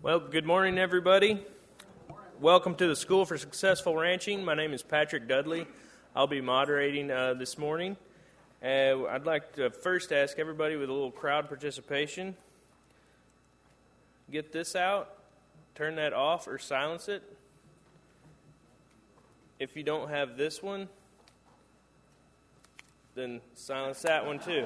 Well, good morning, everybody. Welcome to the School for Successful Ranching. My name is Patrick Dudley. I'll be moderating this morning. I'd like to first ask everybody with a little crowd participation, get this out, turn that off or silence it. If you don't have this one, then silence that one too.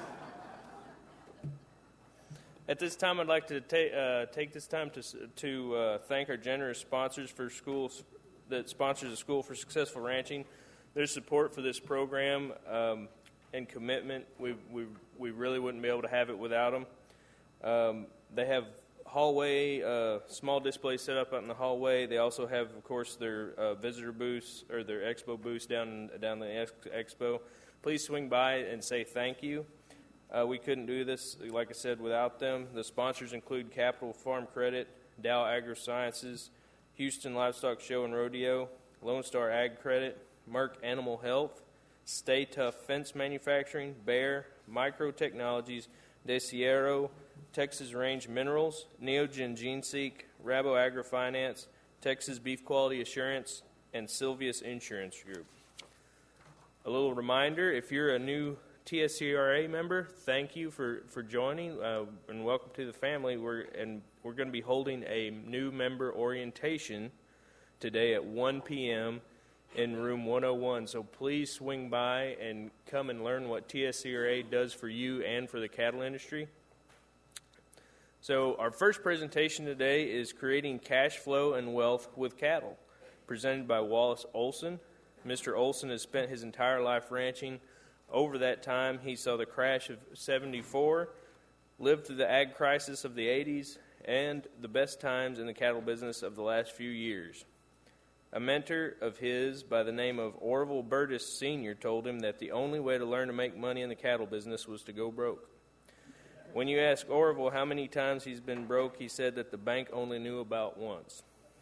At this time, I'd like to take this time to thank our generous sponsors for schools that sponsors the School for Successful Ranching. Their support for this program and commitment, we really wouldn't be able to have it without them. They have hallway, small displays set up out in the hallway. They also have, of course, their visitor booths or their expo booths down the expo. Please swing by and say thank you. We couldn't do this, like I said, without them. The sponsors include Capital Farm Credit, Dow Agri-Sciences, Houston Livestock Show and Rodeo, Lone Star Ag Credit, Merck Animal Health, Stay Tough Fence Manufacturing, Bayer, Micro Technologies, Desierro, Texas Range Minerals, Neogen GeneSeek, Rabo Agri-Finance, Texas Beef Quality Assurance, and Sylvius Insurance Group. A little reminder, if you're a new TSCRA member, thank you for joining and welcome to the family. We're going to be holding a new member orientation today at 1 p.m. in room 101. So please swing by and come and learn what TSCRA does for you and for the cattle industry. So our first presentation today is Creating Cash Flow and Wealth with Cattle, presented by Wallace Olson. Mr. Olson has spent his entire life ranching. Over that time, he saw the crash of '74, lived through the ag crisis of the '80s, and the best times in the cattle business of the last few years. A mentor of his by the name of Orville Burtis Sr. told him that the only way to learn to make money in the cattle business was to go broke. When you ask Orville how many times he's been broke, he said that the bank only knew about once.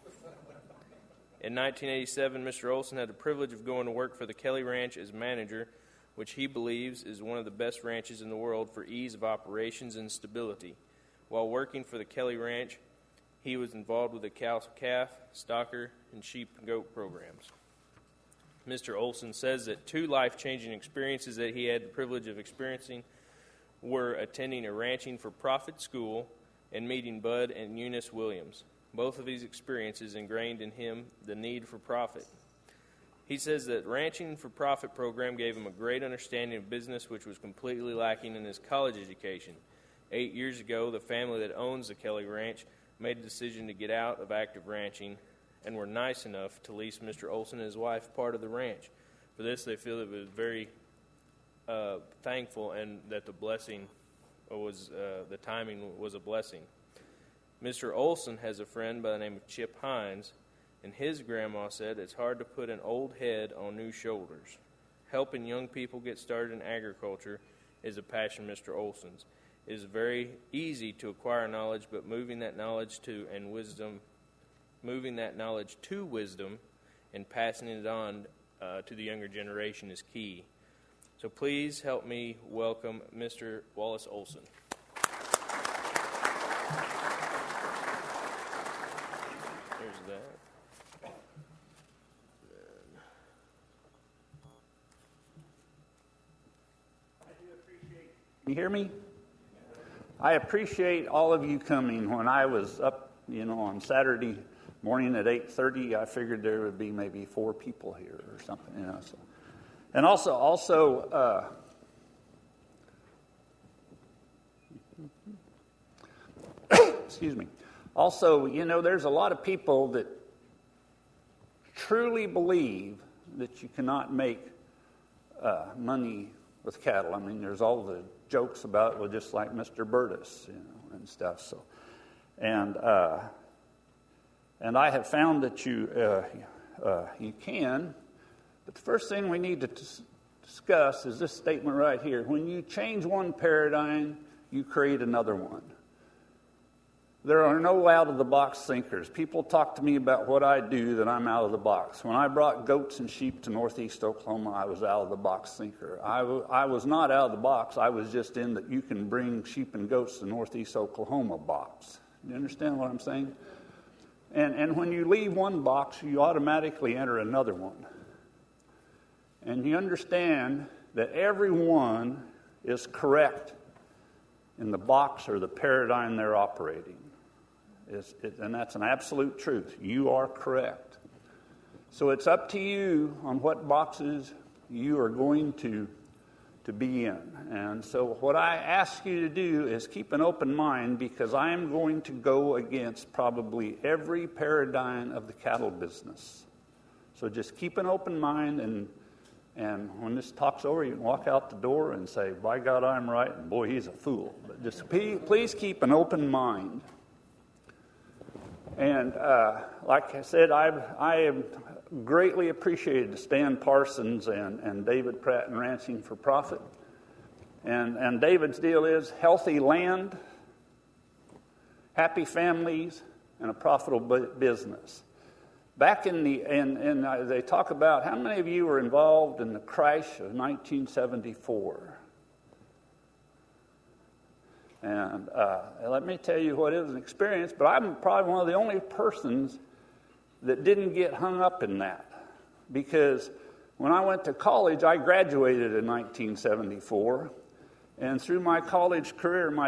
In 1987, Mr. Olson had the privilege of going to work for the Kelly Ranch as manager, which he believes is one of the best ranches in the world for ease of operations and stability. While working for the Kelly Ranch, he was involved with the cow-calf, stocker, and sheep and goat programs. Mr. Olson says that two life-changing experiences that he had the privilege of experiencing were attending a ranching for profit school and meeting Bud and Eunice Williams. Both of these experiences ingrained in him the need for profit. He says that Ranching for Profit program gave him a great understanding of business which was completely lacking in his college education. 8 years ago, the family that owns the Kelly Ranch made a decision to get out of active ranching and were nice enough to lease Mr. Olson and his wife part of the ranch. For this, they feel it was very thankful and that the blessing was, the timing was a blessing. Mr. Olson has a friend by the name of Chip Hines, and his grandma said it's hard to put an old head on new shoulders. Helping young people get started in agriculture is a passion of Mr. Olson's. It is very easy to acquire knowledge, but moving that knowledge to wisdom and passing it on to the younger generation is key. So please help me welcome Mr. Wallace Olson. Here's that. You hear me? I appreciate all of you coming. When I was up, on Saturday morning at 8:30, I figured there would be maybe 4 people here or something, So. And also, excuse me. Also, there's a lot of people that truly believe that you cannot make money with cattle. I mean, there's all the jokes about, well, just like Mr. Burtis, and stuff. So, and I have found that you can. But the first thing we need to discuss is this statement right here: when you change one paradigm, you create another one. There are no out-of-the-box thinkers. People talk to me about what I do, that I'm out of the box. When I brought goats and sheep to Northeast Oklahoma, I was out-of-the-box thinker. I was not out of the box. I was just in that you can bring sheep and goats to Northeast Oklahoma box. You understand what I'm saying? And when you leave one box, you automatically enter another one. And you understand that everyone is correct in the box or the paradigm they're operating. And that's an absolute truth. You are correct. So it's up to you on what boxes you are going to be in. And so what I ask you to do is keep an open mind, because I am going to go against probably every paradigm of the cattle business. So just keep an open mind, and when this talk's over, you can walk out the door and say, by God, I'm right, and boy, he's a fool. But just please keep an open mind. And like I said, I have greatly appreciated Stan Parsons and David Pratt and Ranching for Profit. And David's deal is healthy land, happy families, and a profitable business. Back in they talk about how many of you were involved in the crash of 1974. And let me tell you what it was an experience, but I'm probably one of the only persons that didn't get hung up in that. Because when I went to college, I graduated in 1974. And through my college career, my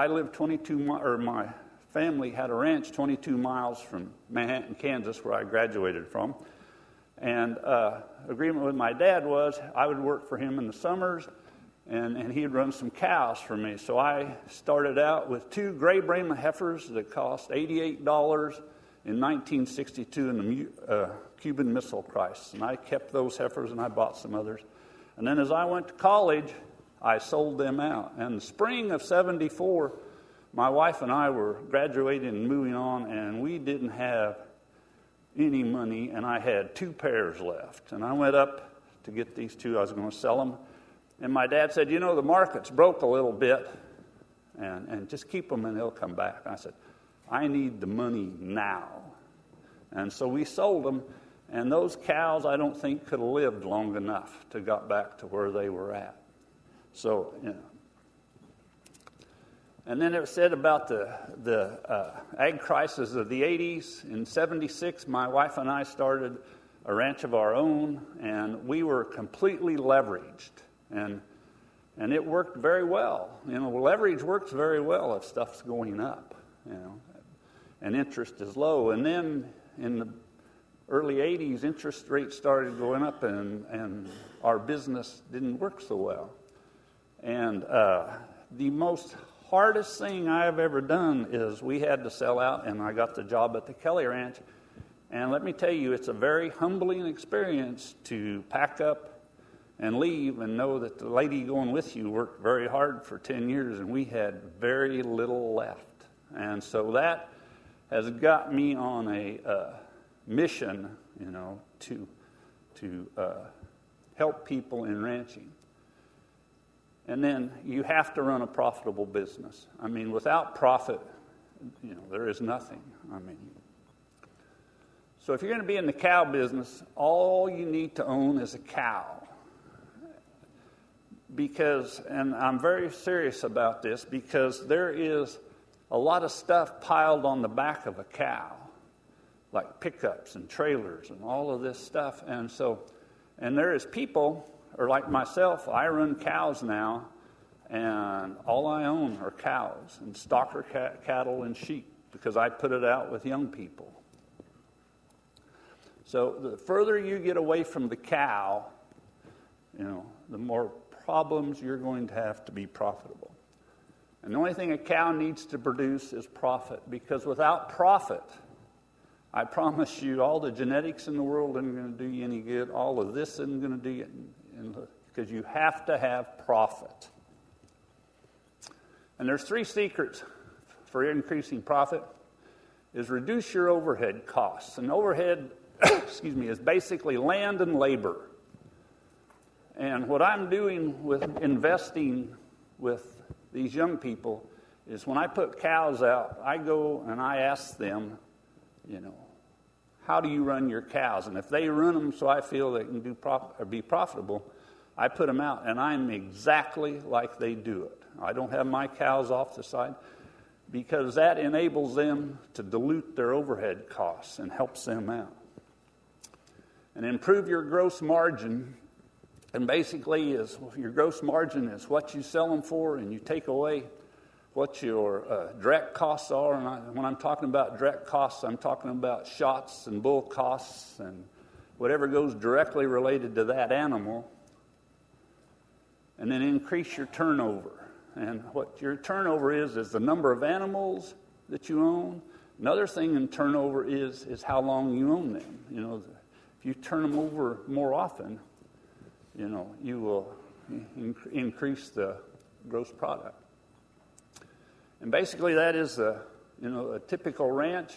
family had a ranch 22 miles from Manhattan, Kansas, where I graduated from. And agreement with my dad was I would work for him in the summers, and he'd run some cows for me. So I started out with 2 gray Brahma heifers that cost $88 in 1962 in the Cuban Missile Crisis. And I kept those heifers, and I bought some others. And then as I went to college, I sold them out. And the spring of 74, my wife and I were graduating and moving on, and we didn't have any money, and I had 2 pairs left. And I went up to get these 2. I was going to sell them. And my dad said, the market's broke a little bit, and just keep them and they'll come back. And I said, I need the money now. And so we sold them, and those cows I don't think could have lived long enough to got back to where they were at. So, And then it was said about the ag crisis of the 80s. In 76, my wife and I started a ranch of our own, and we were completely leveraged. And it worked very well. Leverage works very well if stuff's going up, and interest is low. And then in the early 80s, interest rates started going up, and our business didn't work so well. And the most hardest thing I have ever done is we had to sell out, and I got the job at the Kelly Ranch. And let me tell you, it's a very humbling experience to pack up and leave and know that the lady going with you worked very hard for 10 years, and we had very little left. And so that has got me on a mission, to help people in ranching. And then you have to run a profitable business. Without profit, there is nothing. So if you're going to be in the cow business, all you need to own is a cow. And I'm very serious about this, because there is a lot of stuff piled on the back of a cow, like pickups and trailers and all of this stuff. And there is people, or like myself, I run cows now, and all I own are cows and stocker cattle and sheep, because I put it out with young people. So the further you get away from the cow, the more problems you're going to have to be profitable. And the only thing a cow needs to produce is profit, because without profit, I promise you, all the genetics in the world isn't going to do you any good. All of this isn't going to do you, because you have to have profit. And there's 3 secrets for increasing profit: is reduce your overhead costs. And overhead, is basically land and labor. And what I'm doing with investing with these young people is, when I put cows out, I go and I ask them, how do you run your cows? And if they run them so I feel they can be profitable, I put them out, and I'm exactly like they do it. I don't have my cows off the side. because that enables them to dilute their overhead costs and helps them out. And improve your gross margin, and basically is your gross margin is what you sell them for, and you take away what your direct costs are. And when I'm talking about direct costs, I'm talking about shots and bull costs and whatever goes directly related to that animal. And then increase your turnover. And what your turnover is the number of animals that you own. Another thing in turnover is how long you own them. You know, if you turn them over more often, you know, you will increase the gross product. And basically that is a typical ranch.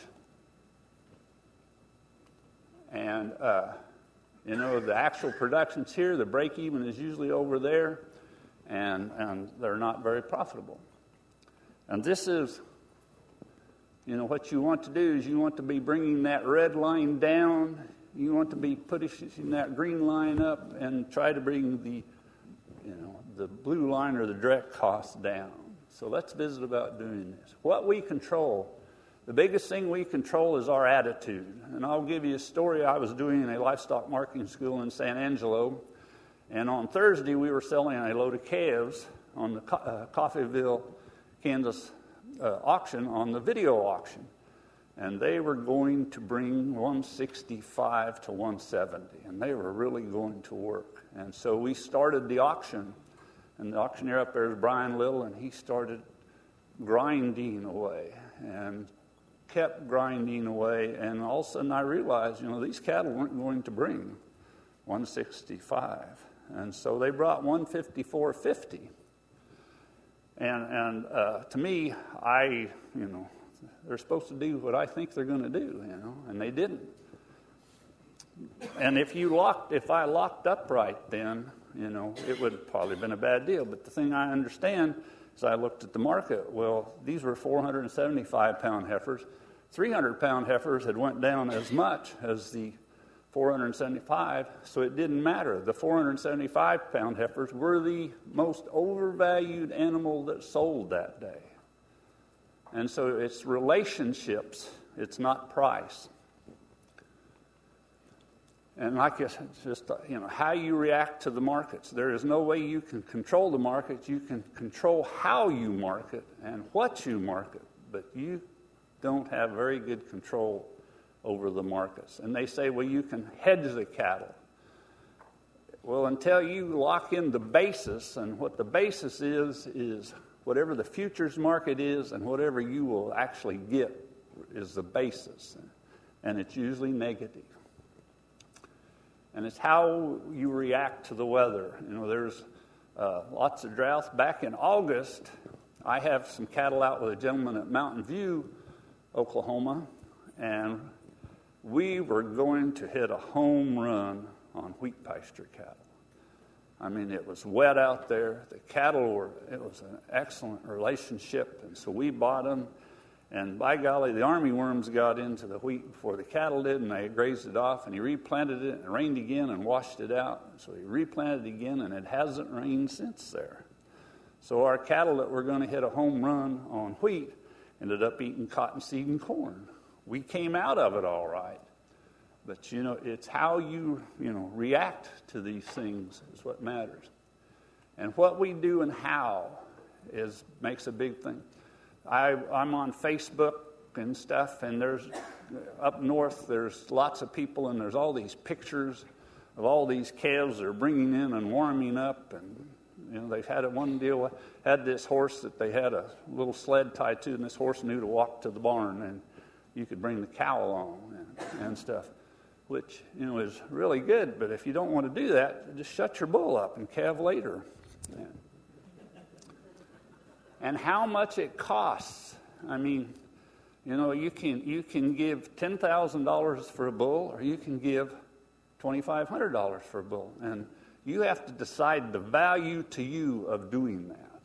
And, the actual production's here. The break-even is usually over there. And they're not very profitable. And this is, what you want to do is you want to be bringing that red line down. You want to be pushing that green line up and try to bring the blue line or the direct cost down. So let's visit about doing this. What we control, the biggest thing we control is our attitude. And I'll give you a story. I was doing in a livestock marketing school in San Angelo. And on Thursday, we were selling a load of calves on the Coffeyville, Kansas auction, on the video auction. And they were going to bring 165 to 170, and they were really going to work. And so we started the auction, and the auctioneer up there is Brian Little, and he started grinding away and kept grinding away. And all of a sudden I realized, these cattle weren't going to bring 165. And so they brought 154.50. And to me, they're supposed to do what I think they're going to do, and they didn't. And if I locked up right then, it would have probably been a bad deal. But the thing I understand is I looked at the market. Well, these were 475-pound heifers. 300-pound heifers had went down as much as the 475, so it didn't matter. The 475-pound heifers were the most overvalued animal that sold that day. And so it's relationships, it's not price. And like it's just, how you react to the markets. There is no way you can control the markets. You can control how you market and what you market, but you don't have very good control over the markets. And they say, well, you can hedge the cattle. Well, until you lock in the basis, and what the basis is whatever the futures market is and whatever you will actually get is the basis. And it's usually negative. And it's how you react to the weather. There's lots of droughts. Back in August, I have some cattle out with a gentleman at Mountain View, Oklahoma, and we were going to hit a home run on wheat pasture cattle. I mean, it was wet out there. The cattle it was an excellent relationship, and so we bought them. And by golly, the armyworms got into the wheat before the cattle did, and they grazed it off, and he replanted it, and it rained again and washed it out. So he replanted it again, and it hasn't rained since there. So our cattle that were going to hit a home run on wheat ended up eating cottonseed and corn. We came out of it all right. But, it's how you, react to these things is what matters. And what we do and how makes a big thing. I'm on Facebook and stuff, and there's, up north, there's lots of people, and there's all these pictures of all these calves they're bringing in and warming up. And, they've had one deal, had this horse that they had a little sled tied to, and this horse knew to walk to the barn, and you could bring the cow along and stuff, which, is really good. But if you don't want to do that, just shut your bull up and calve later. And how much it costs. I mean, you can give $10,000 for a bull, or you can give $2,500 for a bull. And you have to decide the value to you of doing that.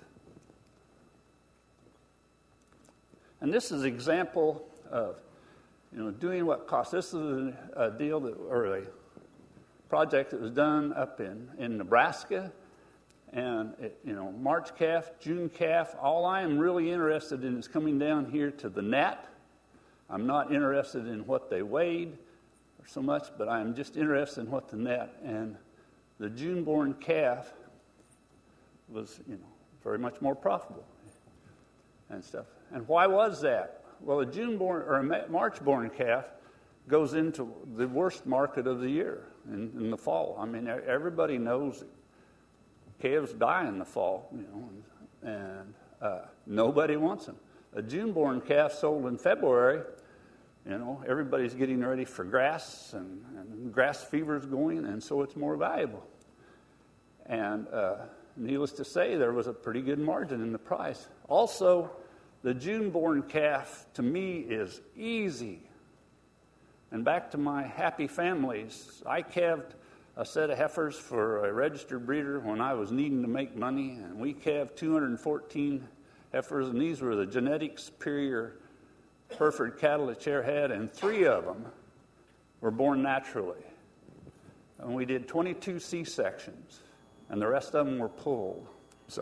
And this is an example of, doing what costs. This is a deal or a project that was done up in Nebraska. And, March calf, June calf, all I am really interested in is coming down here to the net. I'm not interested in what they weighed or so much, but I am just interested in what the net. And the June-born calf was, very much more profitable and stuff. And why was that? Well, a June-born or a March-born calf goes into the worst market of the year in the fall. I mean, everybody knows calves die in the fall, and nobody wants them. A June-born calf sold in February, everybody's getting ready for grass, and grass fever's going, and so it's more valuable. And needless to say, there was a pretty good margin in the price. Also, the June-born calf, to me, is easy. And back to my happy families, I calved a set of heifers for a registered breeder when I was needing to make money, and we calved 214 heifers, and these were the genetic superior Hereford cattle that Chair had, and 3 of them were born naturally. And we did 22 C-sections, and the rest of them were pulled. So,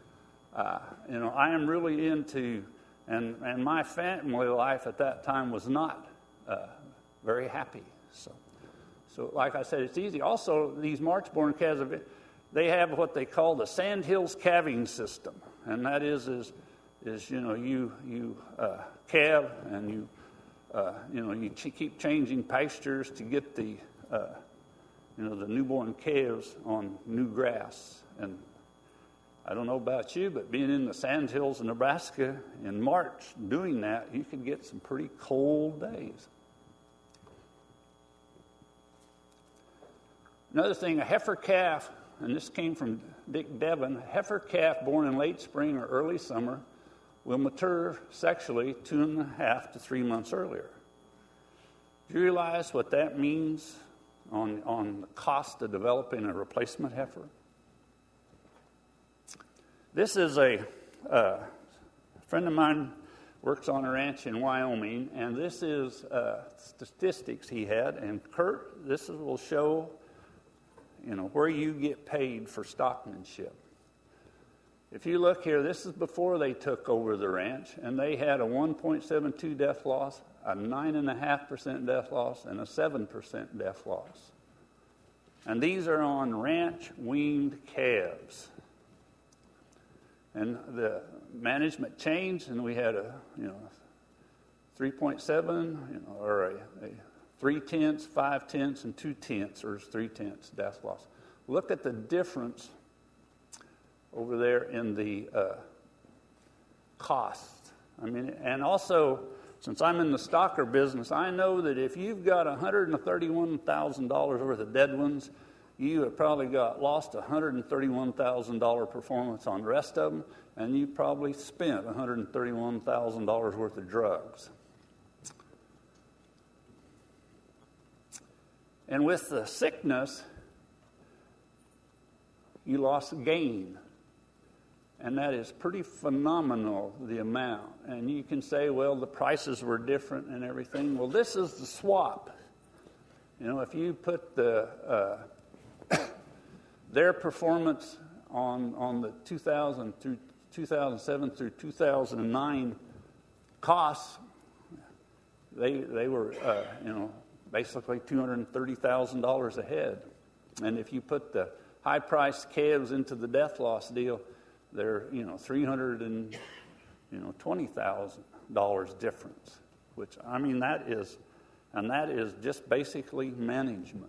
I am really into, and my family life at that time was not very happy. So like I said, it's easy. Also, these March-born calves, they have what they call the Sandhills calving system, and that is you calve and you keep changing pastures to get the the newborn calves on new grass. And I don't know about you, but being in the Sandhills of Nebraska in March doing that, you could get some pretty cold days. Another thing, a heifer calf, and this came from Dick Devon, a heifer calf born in late spring or early summer will mature sexually 2.5 to 3 months earlier. Do you realize what that means on the cost of developing a replacement heifer? This is a friend of mine works on a ranch in Wyoming, and this is statistics he had. And Kurt, this will show where you get paid for stockmanship. If you look here, this is before they took over the ranch, and they had a 1.72 death loss, a 9.5% death loss, and a 7% death loss. And these are on ranch-weaned calves. And the management changed, and we had a 3.7, or a 3/10, 5/10, and 2/10, or 3/10 death loss. Look at the difference over there in the cost. I mean, and also, since I'm in the stocker business, I know that if you've got $131,000 worth of dead ones, you have probably lost $131,000 performance on the rest of them, and you probably spent $131,000 worth of drugs. And with the sickness, you lost gain. And that is pretty phenomenal, the amount. And you can say, well, the prices were different and everything. Well, this is the swap. If you put their performance on the 2000 through 2007 through 2009 costs, they were, basically $230,000 ahead. And if you put the high-priced calves into the death loss deal, they're, $320,000 difference, which, I mean, that is just basically management.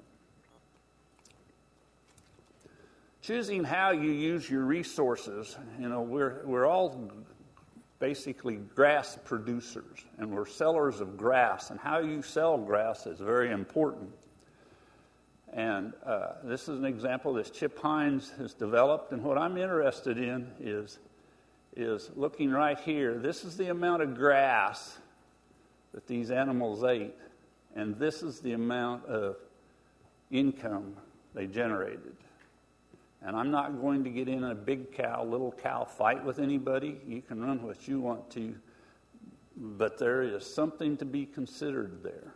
Choosing how you use your resources, we're all basically grass producers, and we're sellers of grass, and how you sell grass is very important. And this is an example that Chip Hines has developed, and what I'm interested in is looking right here. This is the amount of grass that these animals ate, and this is the amount of income they generated. And I'm not going to get in a big cow, little cow fight with anybody. You can run what you want to, but there is something to be considered there.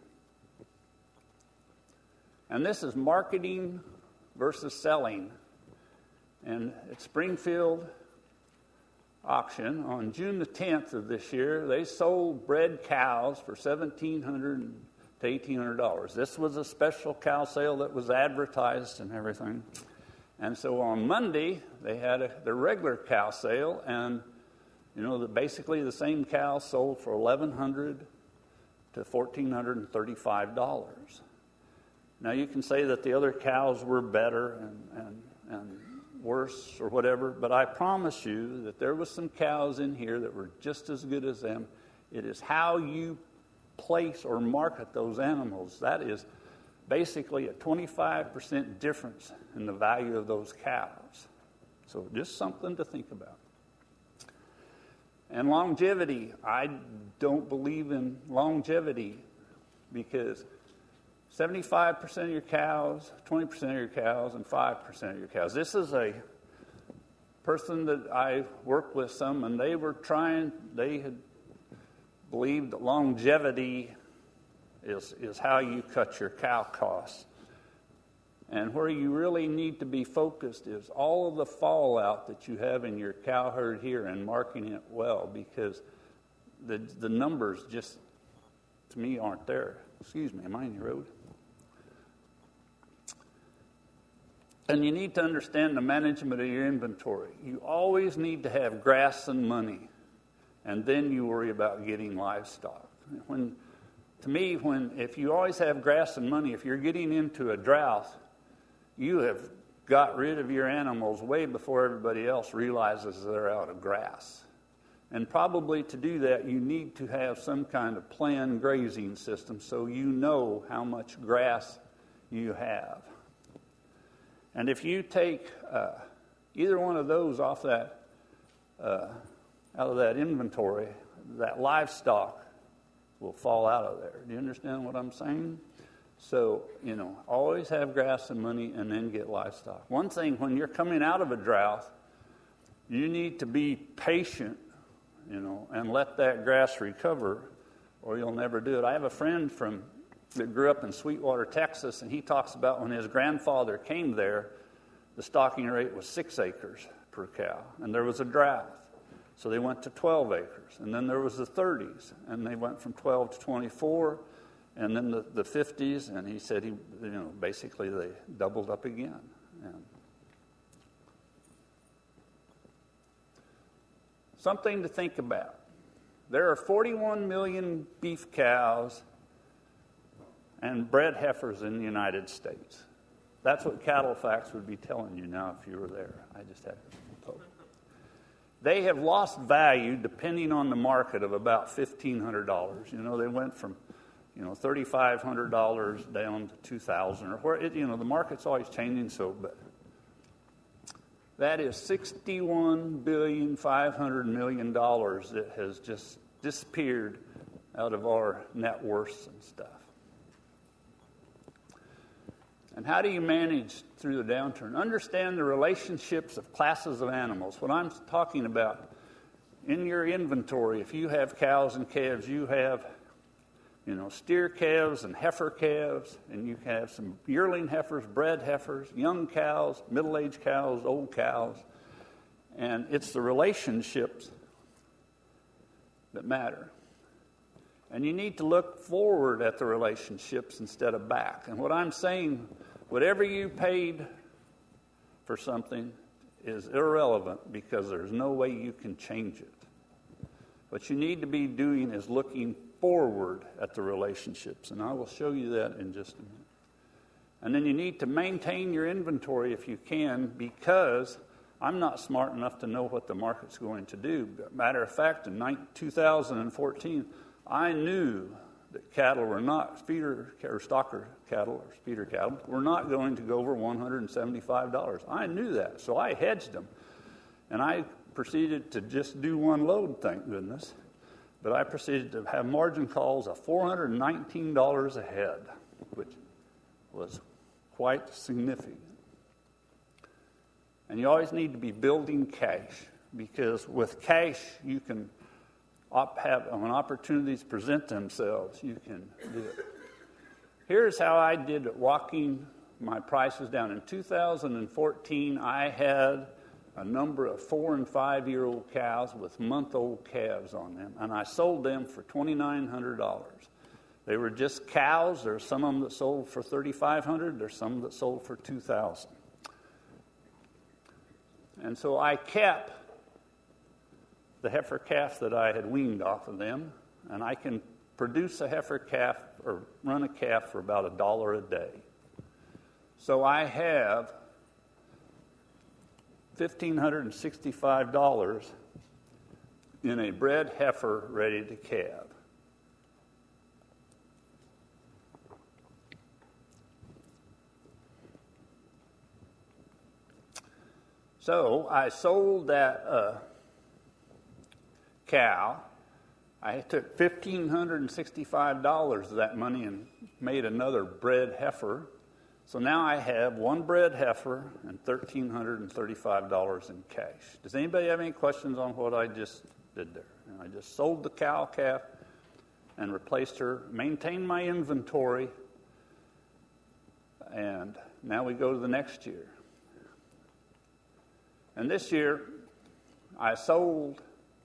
And this is marketing versus selling. And at Springfield auction on June the 10th of this year, they sold bred cows for $1,700 to $1,800. This was a special cow sale that was advertised and everything. And so on Monday, they had the regular cow sale, and basically the same cow sold for $1,100 to $1,435. Now you can say that the other cows were better and worse or whatever, but I promise you that there was some cows in here that were just as good as them. It is how you place or market those animals. That is basically a 25% difference in the value of those cows. So just something to think about. And longevity, I don't believe in longevity because 75% of your cows, 20% of your cows, and 5% of your cows. This is a person that I worked with some, and they had believed that longevity is how you cut your cow costs. And where you really need to be focused is all of the fallout that you have in your cow herd here and marketing it well, because the numbers just, to me, aren't there. Excuse me, am I in your road? And you need to understand the management of your inventory. You always need to have grass and money, and then you worry about getting livestock. If you always have grass and money, if you're getting into a drought, you have got rid of your animals way before everybody else realizes they're out of grass. And probably to do that, you need to have some kind of planned grazing system so you know how much grass you have. And if you take either one of those off that, out of that inventory, that livestock will fall out of there. Do you understand what I'm saying? So, always have grass and money and then get livestock. One thing, when you're coming out of a drought, you need to be patient, and let that grass recover, or you'll never do it. I have a friend that grew up in Sweetwater, Texas, and he talks about when his grandfather came there, the stocking rate was 6 acres per cow, and there was a drought. So they went to 12 acres, and then there was the 30s, and they went from 12 to 24, and then the 50s, and he said basically they doubled up again. And something to think about. There are 41 million beef cows and bred heifers in the United States. That's what Cattle Facts would be telling you now if you were there. I just had to poke. They have lost value, depending on the market, of about $1,500. They went from $3,500 down to $2,000, or where the market's always changing. But that is $61.5 billion that has just disappeared out of our net worths and stuff. And how do you manage through the downturn? Understand the relationships of classes of animals. What I'm talking about, in your inventory, if you have cows and calves, you have, steer calves and heifer calves, and you have some yearling heifers, bred heifers, young cows, middle-aged cows, old cows. And it's the relationships that matter. And you need to look forward at the relationships instead of back. And what I'm saying, whatever you paid for something is irrelevant because there's no way you can change it. What you need to be doing is looking forward at the relationships. And I will show you that in just a minute. And then you need to maintain your inventory if you can, because I'm not smart enough to know what the market's going to do. Matter of fact, in 2014, I knew that cattle were not feeder or stocker cattle or feeder cattle were not going to go over $175. I knew that, so I hedged them. And I proceeded to just do one load, thank goodness. But I proceeded to have margin calls of $419 a head, which was quite significant. And you always need to be building cash, because with cash you can when opportunities present themselves, you can do it. Here's how I did it walking my prices down. In 2014, I had a number of 4- and 5-year-old cows with month-old calves on them, and I sold them for $2,900. They were just cows. There's some of them that sold for $3,500. There's some that sold for $2,000. And so I kept the heifer calf that I had weaned off of them, and I can produce a heifer calf or run a calf for about $1 a day. So I have $1,565 in a bred heifer ready to calve. So I sold that cow. I took $1,565 of that money and made another bred heifer. So now I have one bred heifer and $1,335 in cash. Does anybody have any questions on what I just did there? I just sold the cow calf and replaced her, maintained my inventory, and now we go to the next year. And this year, I sold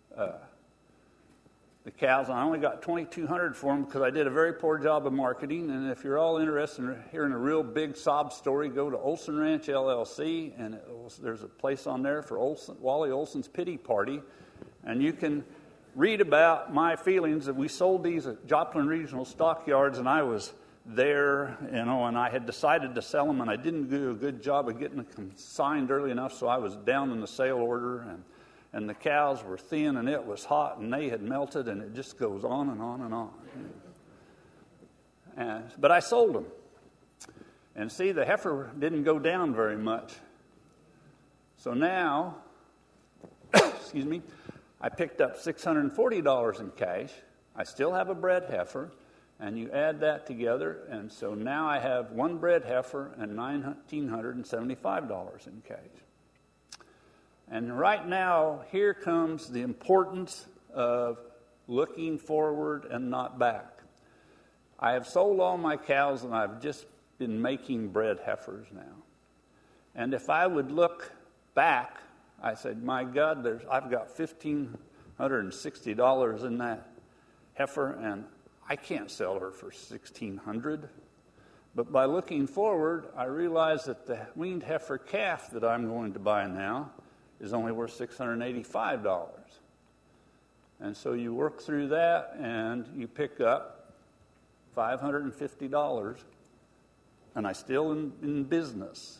the cows. I only got $2,200 for them because I did a very poor job of marketing. And if you're all interested in hearing a real big sob story, go to Olson Ranch LLC, and there's a place on there for Wally Olson's pity party, and you can read about my feelings. That we sold these at Joplin Regional Stockyards, and I was there, and I had decided to sell them, and I didn't do a good job of getting them consigned early enough, so I was down in the sale order, and the cows were thin, and it was hot, and they had melted, and it just goes on and on and on. But I sold them. And see, the heifer didn't go down very much. So now, excuse me, I picked up $640 in cash. I still have a bred heifer. And you add that together, and so now I have one bred heifer and $1,975 in cash. And right now, here comes the importance of looking forward and not back. I have sold all my cows, and I've just been making bred heifers now. And if I would look back, I said, my God, I've got $1,560 in that heifer, and I can't sell her for $1,600. But by looking forward, I realize that the weaned heifer calf that I'm going to buy now is only worth $685. And so you work through that, and you pick up $550, and I'm still in business.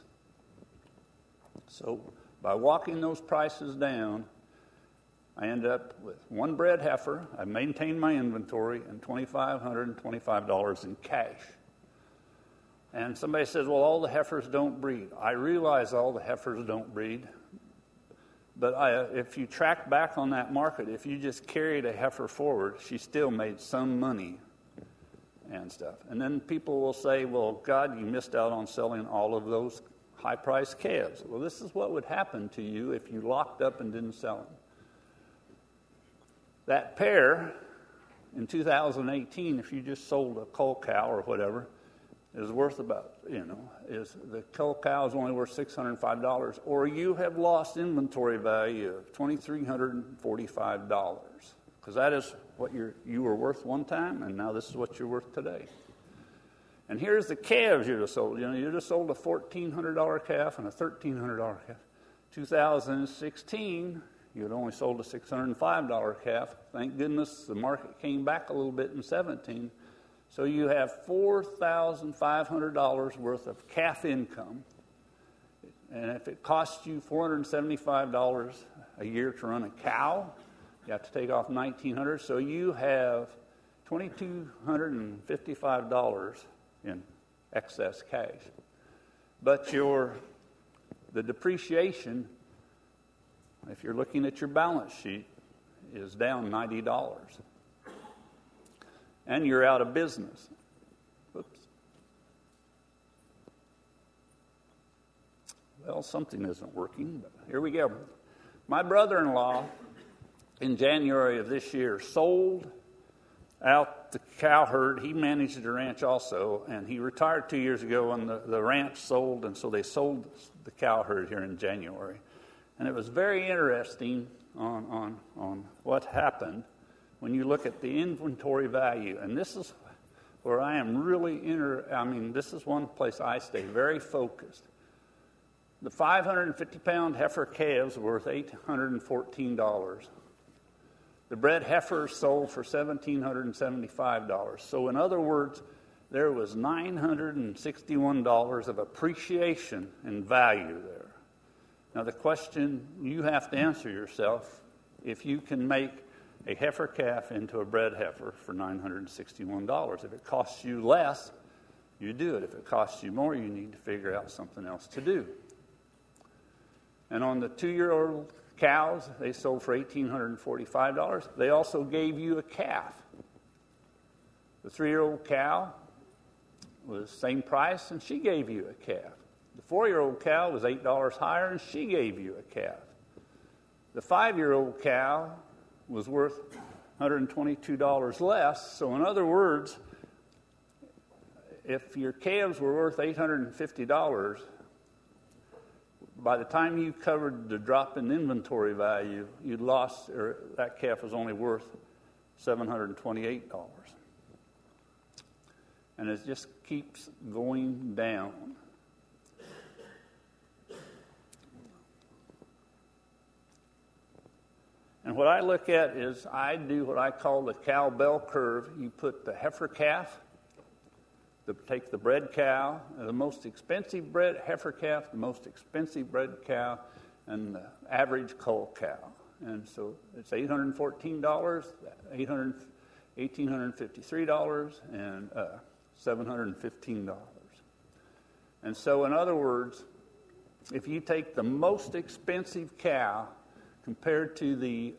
So by walking those prices down, I ended up with one bred heifer. I maintained my inventory and $2,525 in cash. And somebody says, well, all the heifers don't breed. I realize all the heifers don't breed. But if you track back on that market, if you just carried a heifer forward, she still made some money and stuff. And then people will say, well, God, you missed out on selling all of those high-priced calves. Well, this is what would happen to you if you locked up and didn't sell them. That pair, in 2018, if you just sold a cull cow or whatever, is worth about, the cull cow is only worth $605, or you have lost inventory value of $2,345, because that is what you were worth one time, and now this is what you're worth today. And here's the calves you just sold. You just sold a $1,400 calf and a $1,300 calf. 2016, you had only sold a $605 calf. Thank goodness the market came back a little bit in 17. So you have $4,500 worth of calf income. And if it costs you $475 a year to run a cow, you have to take off $1,900. So you have $2,255 in excess cash. But the depreciation, if you're looking at your balance sheet, is down $90. And you're out of business. Oops. Well, something isn't working, but here we go. My brother-in-law, in January of this year, sold out the cow herd. He managed the ranch also, and he retired 2 years ago when the ranch sold, and so they sold the cow herd here in January. And it was very interesting on what happened when you look at the inventory value. And this is where I am really this is one place I stay very focused. The 550-pound heifer calves were worth $814. The bred heifers sold for $1,775. So in other words, there was $961 of appreciation in value there. Now the question you have to answer yourself, if you can make a heifer calf into a bred heifer for $961. If it costs you less, you do it. If it costs you more, you need to figure out something else to do. And on the 2-year-old cows, they sold for $1,845. They also gave you a calf. The 3-year-old cow was the same price, and she gave you a calf. The 4-year-old cow was $8 higher, and she gave you a calf. The 5-year-old cow was worth $122 less. So in other words, if your calves were worth $850, by the time you covered the drop in inventory value, you'd lost, or that calf was only worth $728. And it just keeps going down. And what I look at is I do what I call the cow bell curve. You put the heifer calf, take the bred cow, the most expensive bred heifer calf, the most expensive bred cow, and the average cull cow. And so it's $814, $1,853, and $715. And so in other words, if you take the most expensive cow compared to the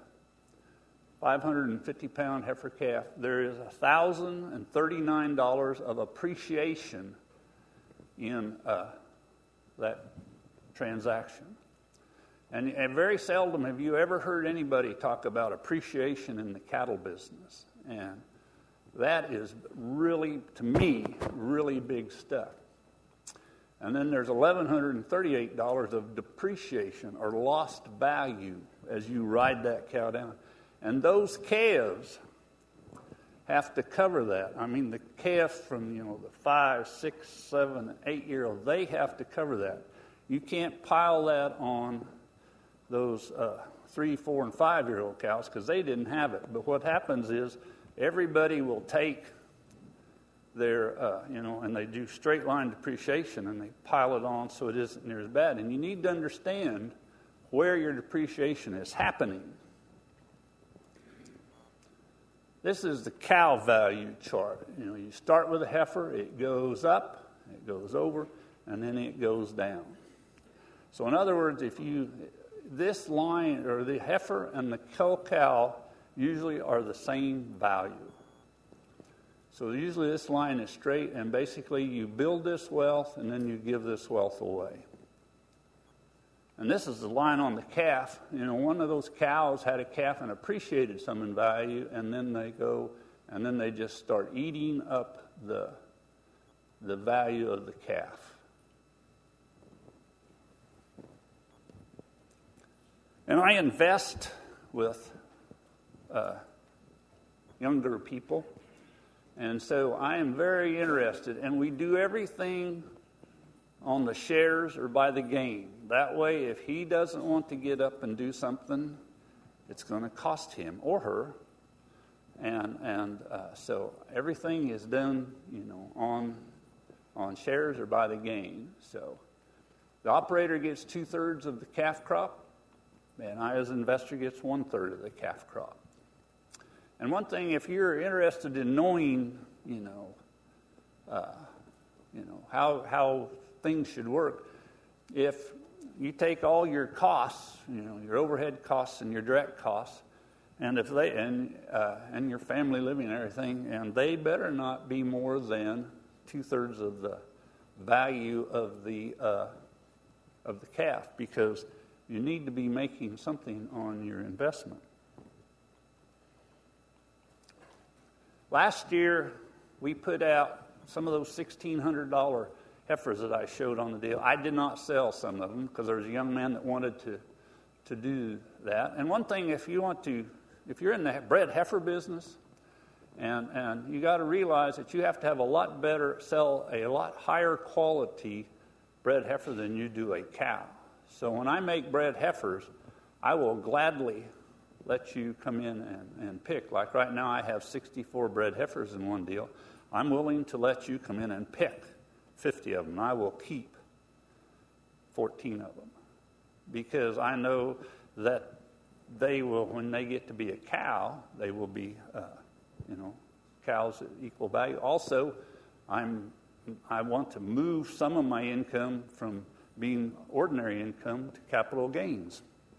550-pound heifer calf, there is $1,039 of appreciation in that transaction. And very seldom have you ever heard anybody talk about appreciation in the cattle business. And that is really, to me, really big stuff. And then there's $1,138 of depreciation or lost value as you ride that cow down. And those calves have to cover that. I mean, the calf from, the 5, 6, 7, 8-year-old, they have to cover that. You can't pile that on those 3, 4, and 5-year-old cows because they didn't have it. But what happens is everybody will take their, and they do straight line depreciation and they pile it on so it isn't near as bad. And you need to understand where your depreciation is happening. This is the cow value chart. You start with a heifer, it goes up, it goes over, and then it goes down. So in other words, this line, or the heifer and the cull cow usually are the same value. So usually this line is straight, and basically you build this wealth and then you give this wealth away. And this is the line on the calf. One of those cows had a calf and appreciated some in value, and then they just start eating up the value of the calf. And I invest with younger people. And so I am very interested, and we do everything on the shares or by the gain. That way, if he doesn't want to get up and do something, it's going to cost him or her. And so everything is done, on shares or by the gain. So the operator gets 2/3 of the calf crop, and I, as an investor, gets 1/3 of the calf crop. And one thing, if you're interested in knowing, how things should work, if you take all your costs, your overhead costs and your direct costs, and if they and your family living and everything, and they better not be more than 2/3 of the value of the calf, because you need to be making something on your investment. Last year, we put out some of those $1,600 heifers that I showed on the deal. I did not sell some of them because there was a young man that wanted to do that. And one thing, if you're in the bred heifer business, and you got to realize that you have to have sell a lot higher quality bred heifer than you do a cow. So when I make bred heifers, I will gladly let you come in and pick. Like right now, I have 64 bred heifers in one deal. I'm willing to let you come in and pick 50 of them. I will keep 14 of them because I know that they will, when they get to be a cow, they will be, cows at equal value. Also, I want to move some of my income from being ordinary income to capital gains.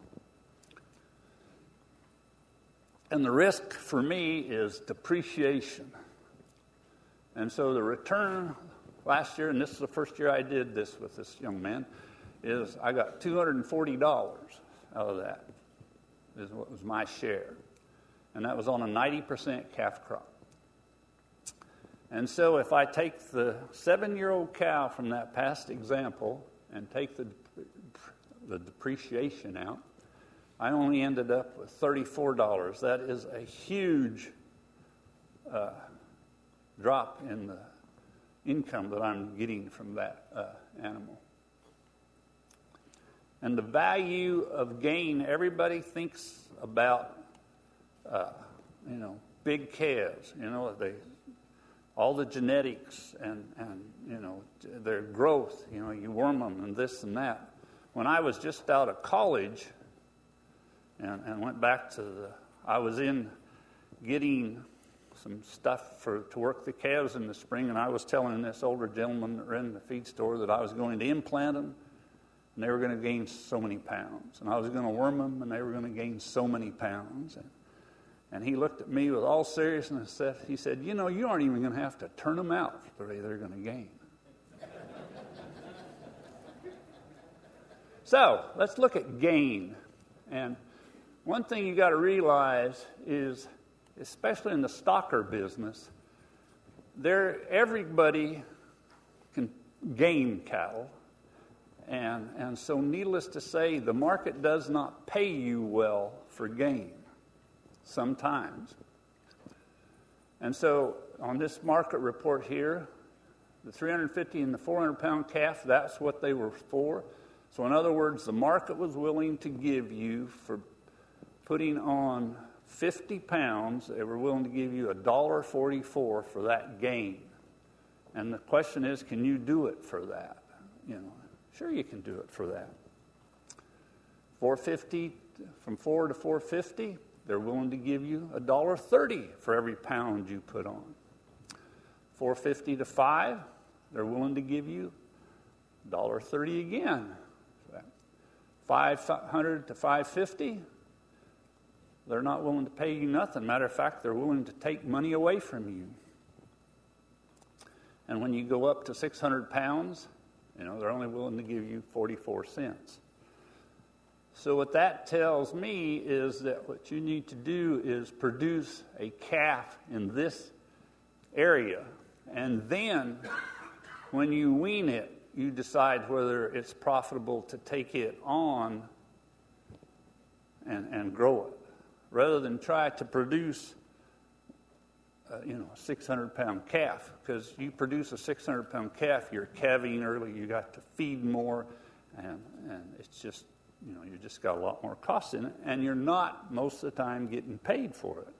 And the risk for me is depreciation. And so the return last year, and this is the first year I did this with this young man, is I got $240 out of that, is what was my share. And that was on a 90% calf crop. And so if I take the 7-year-old cow from that past example and take the depreciation out, I only ended up with $34. That is a huge drop in the income that I'm getting from that animal. And the value of gain, everybody thinks about, big calves, all the genetics and their growth, you worm them and this and that. When I was just out of college and went back I was in getting some stuff to work the calves in the spring, and I was telling this older gentleman that ran the feed store that I was going to implant them, and they were going to gain so many pounds. And I was going to worm them, and they were going to gain so many pounds. And he looked at me with all seriousness. He said, you aren't even going to have to turn them out for the way they're going to gain. So let's look at gain. And one thing you got to realize is, especially in the stocker business, everybody can gain cattle. And so needless to say, the market does not pay you well for gain sometimes. And so on this market report here, the 350 and the 400-pound calf, that's what they were for. So in other words, the market was willing to give you, for putting on 50 pounds, they were willing to give you $1.44 for that gain. And the question is, can you do it for that? Sure you can do it for that. 450, from 4 to 450, they're willing to give you $1.30 for every pound you put on. 450 to 5, they're willing to give you $1.30 again. 500 to 550, they're not willing to pay you nothing. Matter of fact, they're willing to take money away from you. And when you go up to 600 pounds, they're only willing to give you 44 cents. So what that tells me is that what you need to do is produce a calf in this area. And then when you wean it, you decide whether it's profitable to take it on and grow it, rather than try to produce a 600-pound calf. Because you produce a 600-pound calf, you're calving early, you got to feed more, and it's just, you just got a lot more cost in it, and you're not, most of the time, getting paid for it.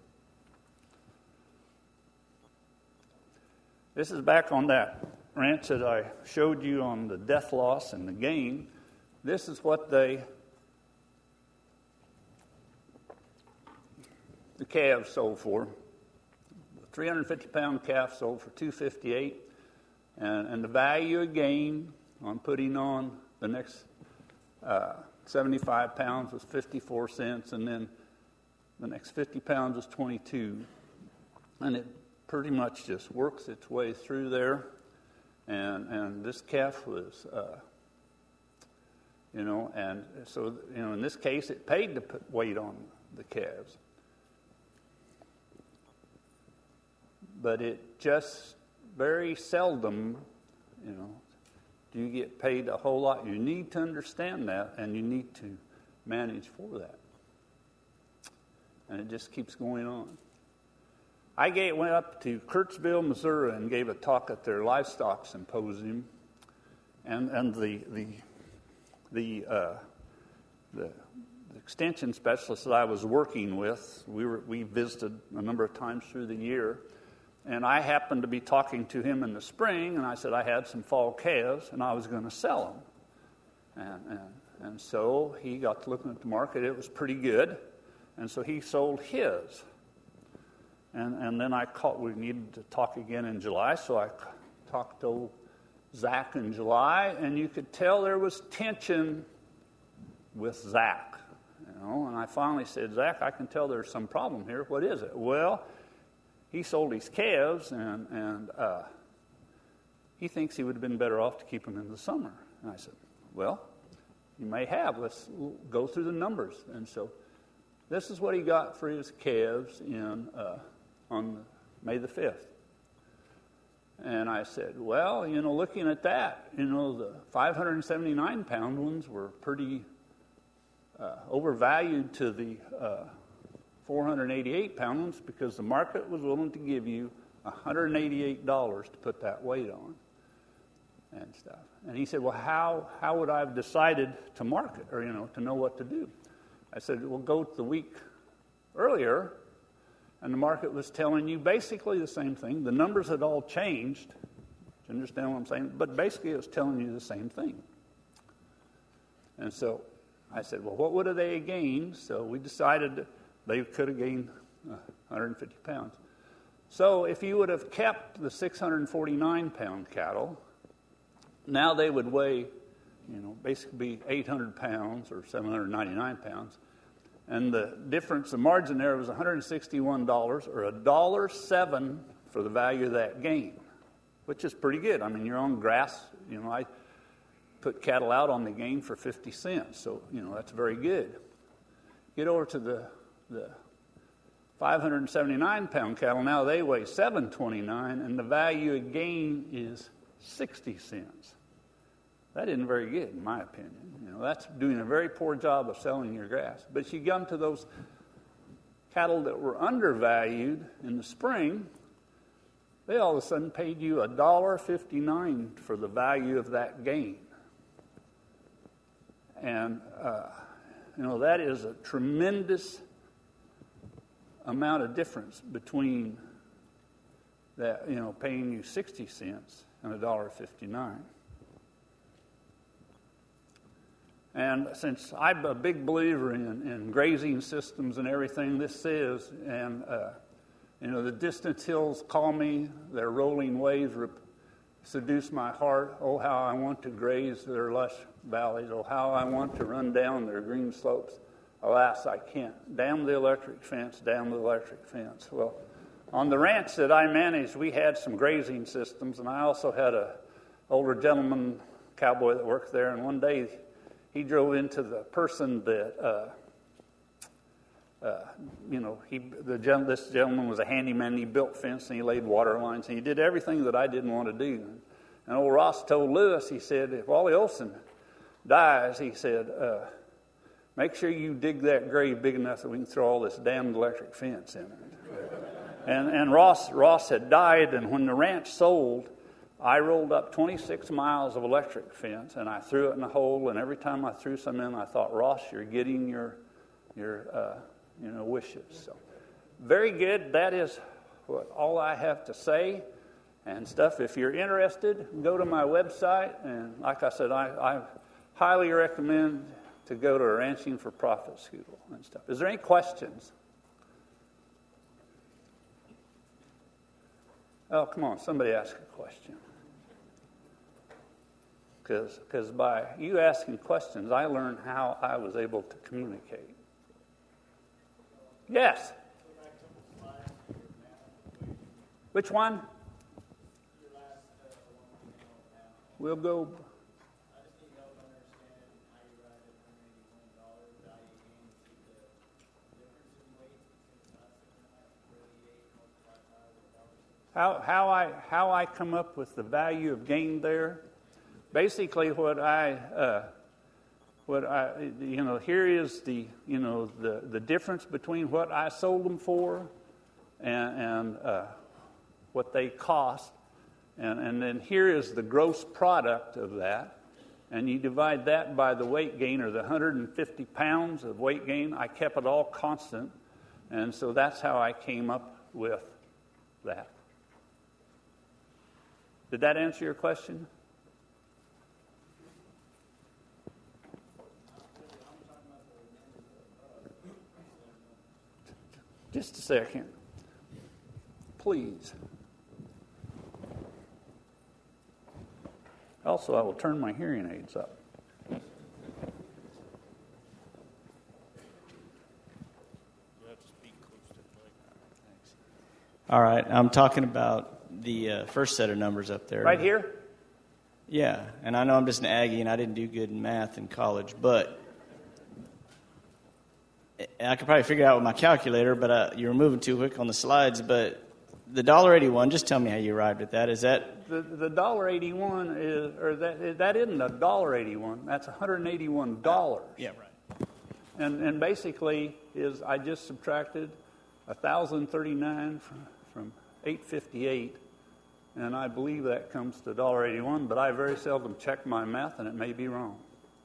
This is back on that ranch that I showed you on the death loss and the gain. This is what the calves sold for. The 350-pound calf sold for $258, and the value of gain on putting on the next 75 pounds was 54 cents, and then the next 50 pounds was 22, and it pretty much just works its way through there. And this calf was, and so, in this case, it paid to put weight on the calves. but it just very seldom, do you get paid a whole lot. You need to understand that, and you need to manage for that. And it just keeps going on. I went up to Kirksville, Missouri, and gave a talk at their livestock symposium, and the extension specialist that I was working with, we visited a number of times through the year, and I happened to be talking to him in the spring, and I said I had some fall calves, and I was going to sell them. And so he got to looking at the market. It was pretty good, and so he sold his. And then we needed to talk again in July, so I talked to Zach in July, and you could tell there was tension with Zach. And I finally said, Zach, I can tell there's some problem here. What is it? Well, he sold his calves, and he thinks he would have been better off to keep them in the summer. And I said, well, you may have. Let's go through the numbers. And so this is what he got for his calves on May the 5th. And I said, well, looking at that, the 579-pound ones were pretty overvalued to the 488-pound ones because the market was willing to give you $188 to put that weight on and stuff. And he said, well, how would I have decided to market or, to know what to do? I said, well, go to the week earlier, and the market was telling you basically the same thing. The numbers had all changed. Do you understand what I'm saying? But basically it was telling you the same thing. And so I said, well, what would have they gained? So we decided that they could have gained 150 pounds. So if you would have kept the 649-pound cattle, now they would weigh, basically be 800 pounds or 799 pounds. And the difference, the margin there was $161 or $1.07 for the value of that gain, which is pretty good. I mean, you're on grass. I put cattle out on the gain for 50 cents, so, that's very good. Get over to the 579-pound cattle, now they weigh 729, and the value of gain is 60 cents. That isn't very good, in my opinion. That's doing a very poor job of selling your grass. But you come to those cattle that were undervalued in the spring, they all of a sudden paid you $1.59 for the value of that gain. And, that is a tremendous amount of difference between that, paying you 60 cents and $1.59. And since I'm a big believer in grazing systems and everything this is, and, the distant hills call me, their rolling waves seduce my heart. Oh, how I want to graze their lush valleys. Oh, how I want to run down their green slopes. Alas, I can't. Damn the electric fence, damn the electric fence. Well, on the ranch that I managed, we had some grazing systems, and I also had an older gentleman, cowboy that worked there, and one day he drove into the person that, this gentleman was a handyman, and he built fence, and he laid water lines, and he did everything that I didn't want to do. And old Ross told Lewis, he said, if Wally Olson dies, he said, make sure you dig that grave big enough that we can throw all this damned electric fence in it. and Ross had died, and when the ranch sold, I rolled up 26 miles of electric fence, and I threw it in a hole, and every time I threw some in, I thought, Ross, you're getting your wishes. So, very good. That is all I have to say and stuff. If you're interested, go to my website, and like I said, I highly recommend to go to a Ranching for Profit school and stuff. Is there any questions? Oh, come on, somebody ask a question. Because by you asking questions, I learned how I was able to communicate. Yes? Which one? We'll go. how I come up with the value of gain there. Basically, here is the difference between what I sold them for and what they cost, and then here is the gross product of that, and you divide that by the weight gain, or the 150 pounds of weight gain. I kept it all constant, and so that's how I came up with that. Did that answer your question? Just a second. Please. Also, I will turn my hearing aids up. All right, I'm talking about the first set of numbers up there. Right here? Yeah, and I know I'm just an Aggie and I didn't do good in math in college, but I could probably figure it out with my calculator, but you were moving too quick on the slides. But the $1.81, just tell me how you arrived at that. Is that the $1.81 is, or that isn't a $1.81. That's $181. Yeah, right. And basically is I just subtracted 1,039 from 858, and I believe that comes to $1.81. But I very seldom check my math, and it may be wrong.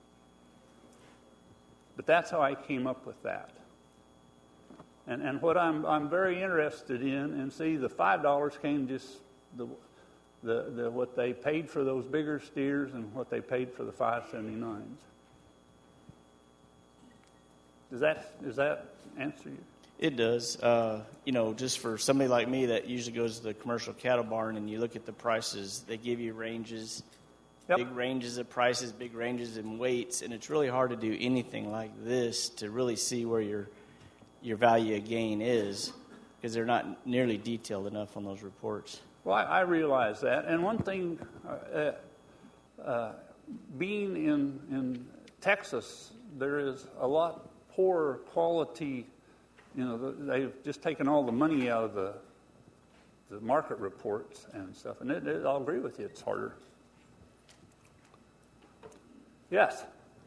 But that's how I came up with that. And what I'm very interested in, and see, the $5 came just the what they paid for those bigger steers and what they paid for the 579s. Does that answer you? It does. Just for somebody like me that usually goes to the commercial cattle barn and you look at the prices, they give you ranges. Yep. Big ranges of prices, big ranges in weights, and it's really hard to do anything like this to really see where your value of gain is, because they're not nearly detailed enough on those reports. Well, I realize that, and one thing, being in Texas, there is a lot poorer quality. They've just taken all the money out of the market reports and stuff, and I'll agree with you, it's harder. Yes.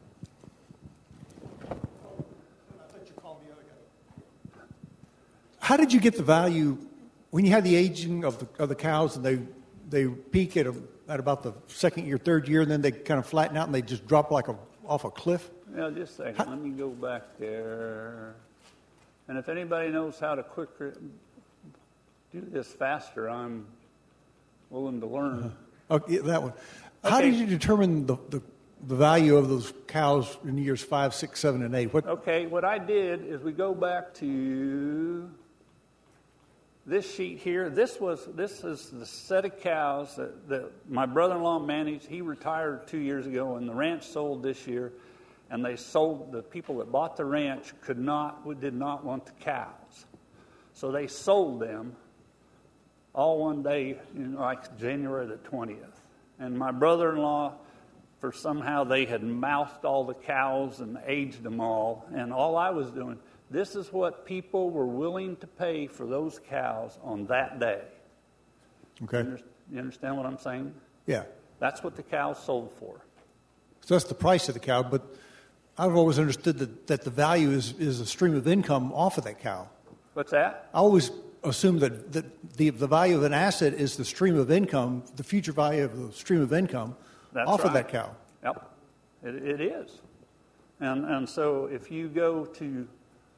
How did you get the value when you had the aging of the cows and they peak at about the second year, third year, and then they kind of flatten out and they just drop like off a cliff? Yeah, just a second. Let me go back there. And if anybody knows how to do this faster, I'm willing to learn. Okay, that one. Okay. How did you determine the value of those cows in years 5, 6, 7, and 8? What I did is we go back to this sheet here. This is the set of cows that my brother-in-law managed. He retired 2 years ago, and the ranch sold this year. And they sold, the people that bought the ranch did not want the cows. So they sold them all one day, like January the 20th. And my brother-in-law, for somehow they had mouthed all the cows and aged them all. And all I was doing, this is what people were willing to pay for those cows on that day. Okay. You understand what I'm saying? Yeah. That's what the cows sold for. So that's the price of the cow, but I've always understood that the value is a stream of income off of that cow. What's that? I always assume that the value of an asset is the stream of income, the future value of the stream of income of that cow. Yep, it is. And so if you go to,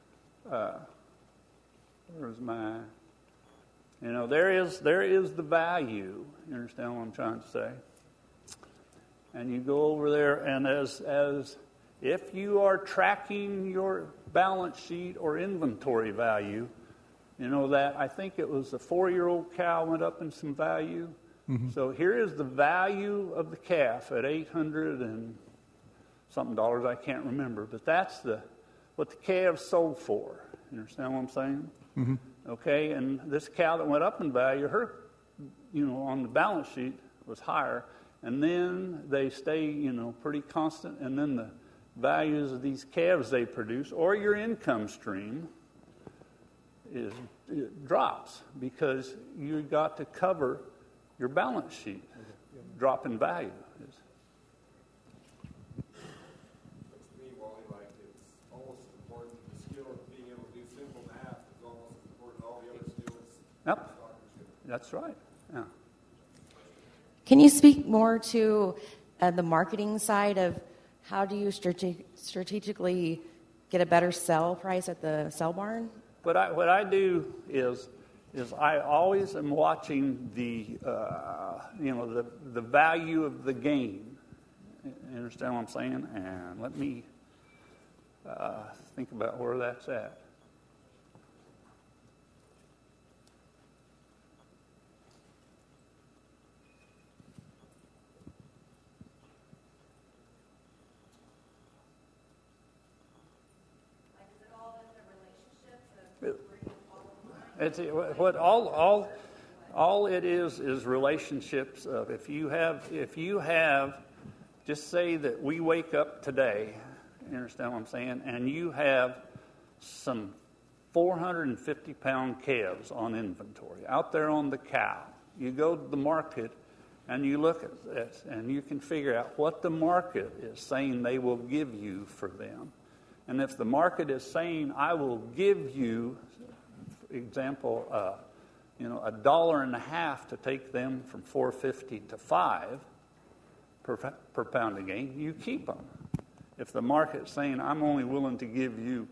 where's my, there is the value. You understand what I'm trying to say? And you go over there, and as if you are tracking your balance sheet or inventory value, that I think it was a 4-year-old cow went up in some value. Mm-hmm. So here is the value of the calf at $800 and something dollars. I can't remember, but that's what the calf sold for. You understand what I'm saying? Mm-hmm. Okay, and this cow that went up in value, her, on the balance sheet was higher, and then they stay, pretty constant, and then the values of these calves they produce, or your income stream, it drops because you got to cover your balance sheet drop in value. Yep, that's right. Yeah. Can you speak more to the marketing side of how do you strategically get a better sell price at the sell barn? What I do is I always am watching the value of the game. You understand what I'm saying? And let me think about where that's at. It's what all it is relationships of if you have just say that we wake up today, you understand what I'm saying, and you have some 450-pound calves on inventory out there on the cow. You go to the market and you look at this and you can figure out what the market is saying they will give you for them. And if the market is saying I will give you, example, $1.50 to take them from $4.50 to $5 per pound of gain, you keep them. If the market's saying I'm only willing to give you,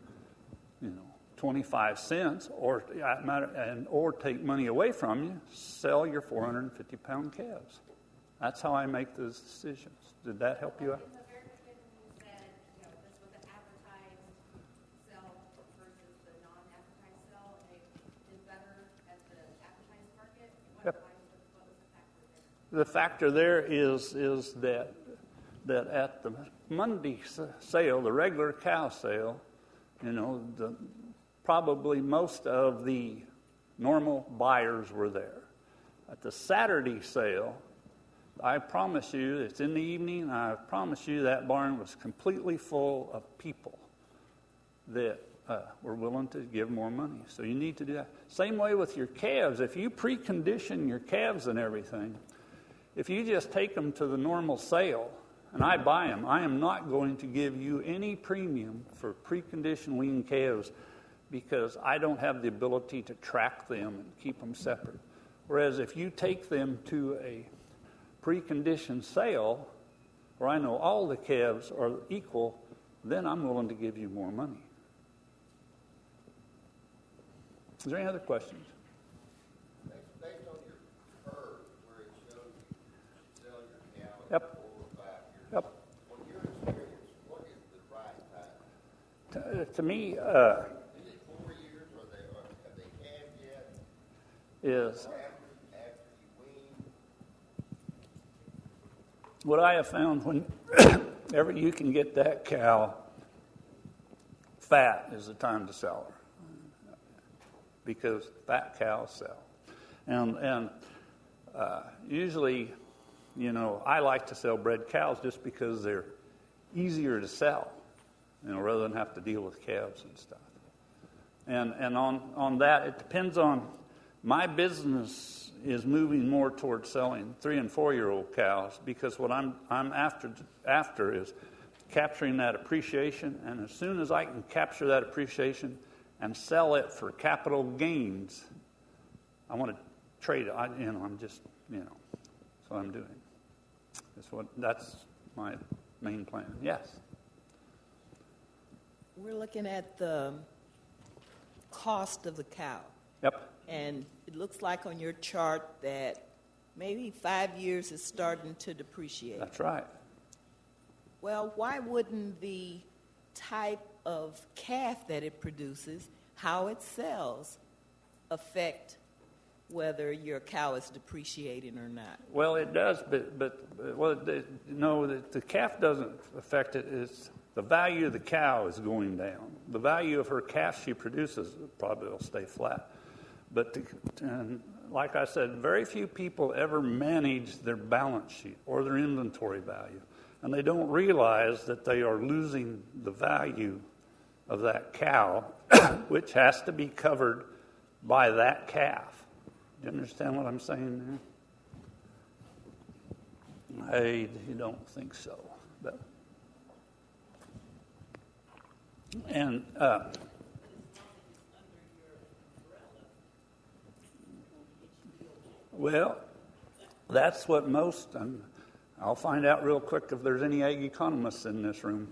25 cents, or take money away from you, sell your 450-pound calves. That's how I make those decisions. Did that help you out? The factor there is that at the Monday sale, the regular cow sale, probably most of the normal buyers were there. At the Saturday sale, I promise you, it's in the evening, I promise you that barn was completely full of people that were willing to give more money. So you need to do that. Same way with your calves. If you precondition your calves and everything, if you just take them to the normal sale and I buy them, I am not going to give you any premium for preconditioned lean calves because I don't have the ability to track them and keep them separate. Whereas if you take them to a preconditioned sale where I know all the calves are equal, then I'm willing to give you more money. Is there any other questions? Based on your curve where it shows you sell your cow in Yep. 4 or 5 years, Yep. from your experience, what is the right time? To me, Is it 4 years or have they calved yet? is After you wean? what I have found whenever you can get that cow fat is the time to sell her. Because fat cows sell. And usually, I like to sell bred cows just because they're easier to sell, rather than have to deal with calves and stuff. And on that, it depends on, my business is moving more towards selling 3- and 4-year-old cows because what I'm after is capturing that appreciation, and as soon as I can capture that appreciation and sell it for capital gains, I want to trade it. I'm just, that's what I'm doing. That's my main plan. Yes. We're looking at the cost of the cow. Yep. And it looks like on your chart that maybe 5 years is starting to depreciate. That's right. Well, why wouldn't the type of calf that it produces, how it sells, affect whether your cow is depreciating or not? Well, it does, but the calf doesn't affect it. It's the value of the cow is going down. The value of her calf she produces probably will stay flat. But like I said, very few people ever manage their balance sheet or their inventory value. And they don't realize that they are losing the value of that cow, which has to be covered by that calf. Do you understand what I'm saying there? I don't think so. But, and well, that's what most. I'll find out real quick if there's any ag economists in this room.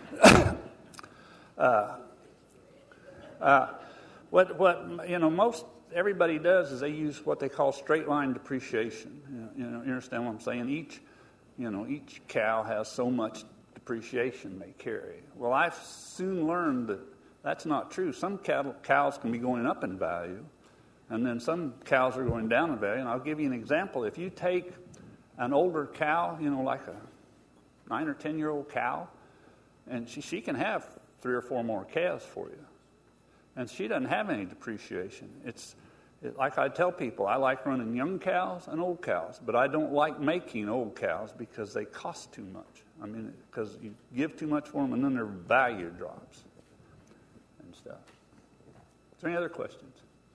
What most everybody does is they use what they call straight line depreciation. You understand what I'm saying? Each cow has so much depreciation they carry. Well, I've soon learned that that's not true. Some cows can be going up in value, and then some cows are going down in value. And I'll give you an example. If you take an older cow, like a 9 or 10-year-old cow, and she can have 3 or 4 more calves for you. And she doesn't have any depreciation. Like I tell people, I like running young cows and old cows, but I don't like making old cows because they cost too much. Because you give too much for them and then their value drops and stuff. Is there any other questions?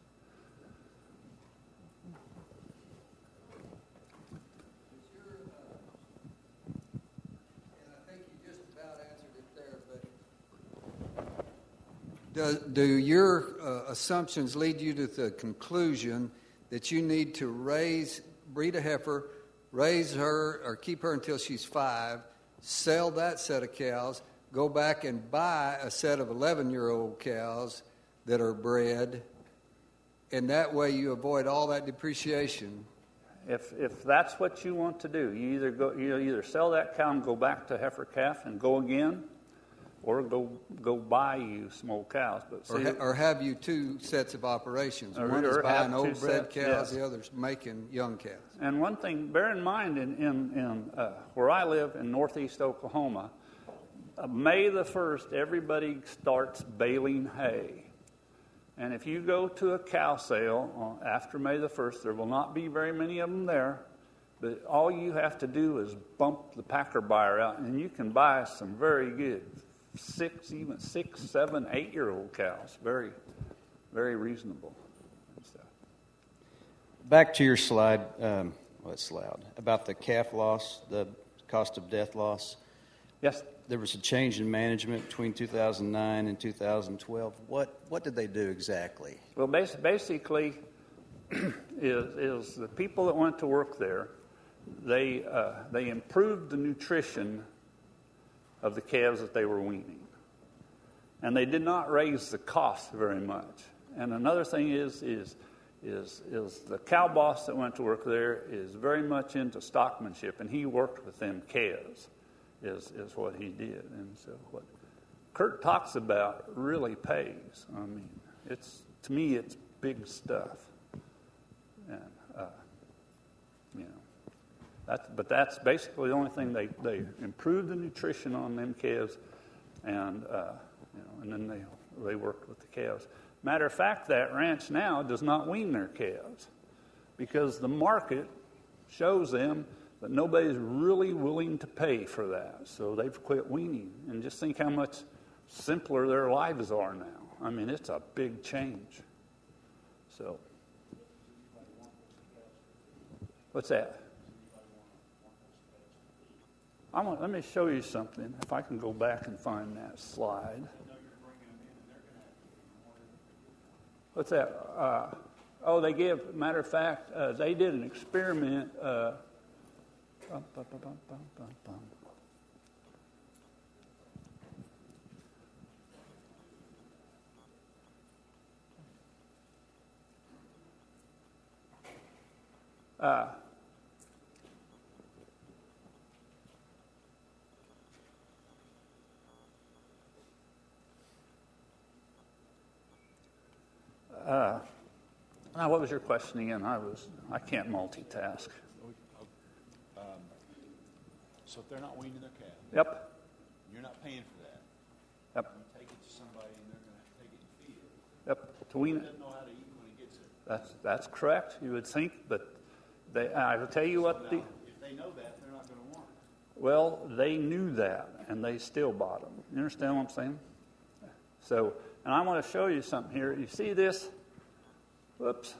Do your assumptions lead you to the conclusion that you need to breed a heifer, raise her or keep her until she's 5, sell that set of cows, go back and buy a set of 11-year-old cows that are bred, and that way you avoid all that depreciation? If that's what you want to do, you either sell that cow and go back to heifer calf and go again, or go buy you some old cows. But or have you 2 sets of operations. One is buying old bred cows, yes. The other's making young cows. And one thing, bear in mind, in where I live in northeast Oklahoma, May the 1st, everybody starts baling hay. And if you go to a cow sale after May the 1st, there will not be very many of them there. But all you have to do is bump the packer buyer out, and you can buy some very good 6, 7, 8-year-old cows. Very, very reasonable stuff. Back to your slide, it's loud, about the calf loss, the cost of death loss. Yes. There was a change in management between 2009 and 2012. What did they do exactly? Well, basically, is the people that went to work there, they improved the nutrition of the calves that they were weaning. And they did not raise the cost very much. And another thing is the cow boss that went to work there is very much into stockmanship, and he worked with them calves, is what he did. And so what Kurt talks about really pays. To me, it's big stuff. And, but that's basically the only thing they improved the nutrition on them calves, and then they worked with the calves. Matter of fact, that ranch now does not wean their calves because the market shows them that nobody's really willing to pay for that. So they've quit weaning, and just think how much simpler their lives are now. It's a big change. So, what's that? Let me show you something, if I can go back and find that slide. What's that? Matter of fact, they did an experiment. Now, what was your question again? I can't multitask. So if they're not weaning their calf, Yep. You're not paying for that. Yep. You take it to somebody and they're going to have to take it and feed it. Yep. To wean He it. doesn't know how to eat when he gets it. That's correct. You would think, but I will tell you what Now, if they know that, they're not going to want it. Well, they knew that, and they still bought them. You understand what I'm saying? So, and I want to show you something here. You see this? Whoops.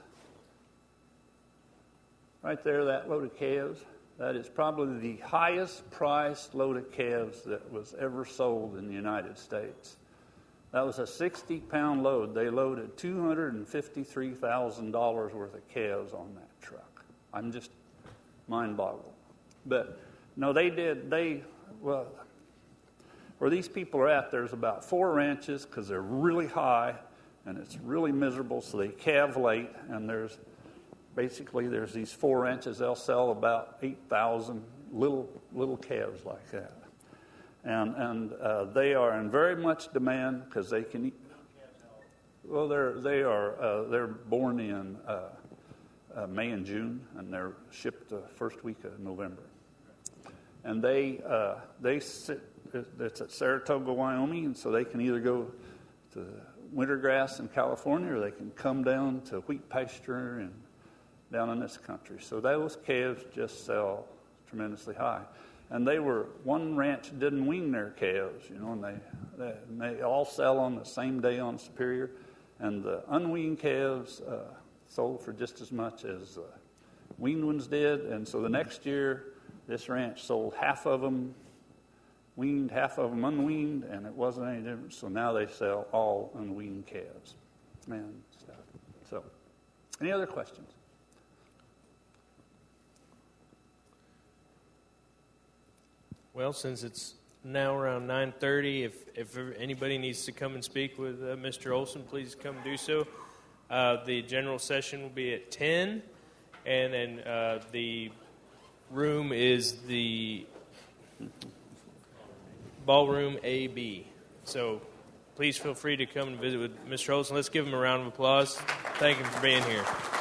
Right there, that load of calves, that is probably the highest priced load of calves that was ever sold in the United States. That was a 60-pound load. They loaded $253,000 worth of calves on that truck. I'm just mind-boggled. But, no, well, where these people are at, there's about 4 ranches because they're really high and it's really miserable, so they calve late, and there's these 4 ranches. They'll sell about 8,000 little calves like that. And they are in very much demand because they can eat. Well, they're born in May and June, and they're shipped the first week of November. And they sit. It's at Saratoga, Wyoming, and so they can either go to winter grass in California, or they can come down to wheat pasture and down in this country. So those calves just sell tremendously high. And one ranch didn't wean their calves, and they all sell on the same day on Superior. And the unweaned calves sold for just as much as weaned ones did. And so the next year, this ranch sold half of them weaned, half of them unweaned, and it wasn't any different. So now they sell all unweaned calves and stuff. So, any other questions? Well, since it's now around 9:30, if anybody needs to come and speak with Mr. Olson, please come do so. The general session will be at 10, and then the room is the ballroom AB. So please feel free to come and visit with Mr. Olson. Let's give him a round of applause. Thank him for being here.